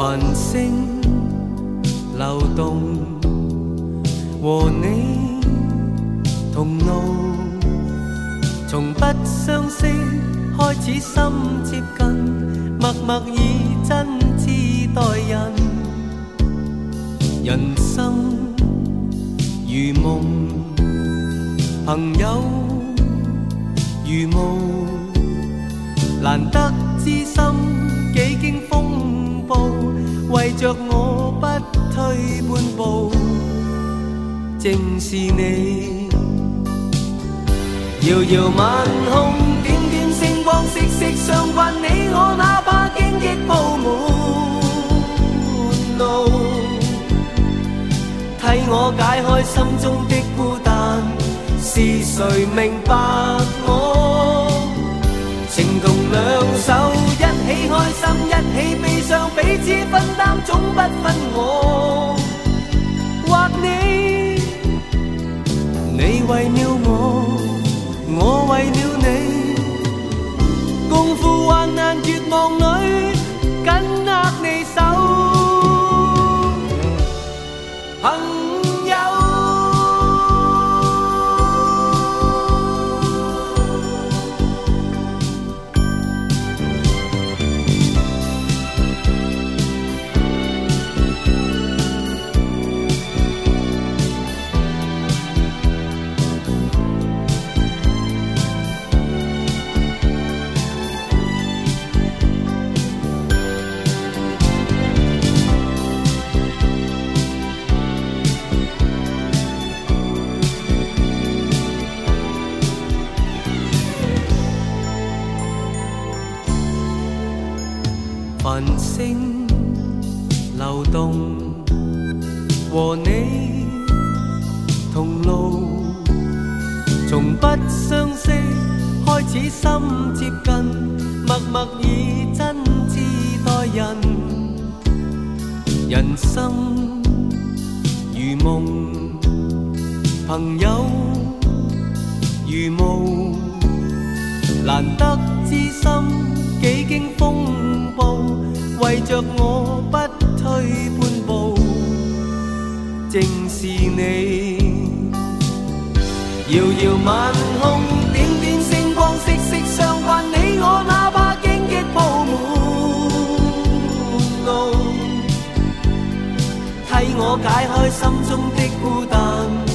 繁星流动，和你同路，从不相识开始心接近，默默以真挚待人。人生如梦，朋友如雾，难得知心几经风暴，为着我不退半步，正是你。遥遥晚空，点点星光，息息相关，你我哪怕荆棘铺满路，替我解开心中的孤单，是谁明白我？情同两手，一起开心，一起悲伤，彼此分担，总不分我或你。你为了我为了你，共赴患难绝望里，紧握你手，朋友。繁星流动，和你同路，从不相识开始心接近，默默以真挚待人。人生如梦，朋友如雾，难得知心几经风暴，为着我不退半步，正是你。遥遥晚空，点点星光，息息相关，你我哪怕荆棘铺满路，替我解开心中的孤单。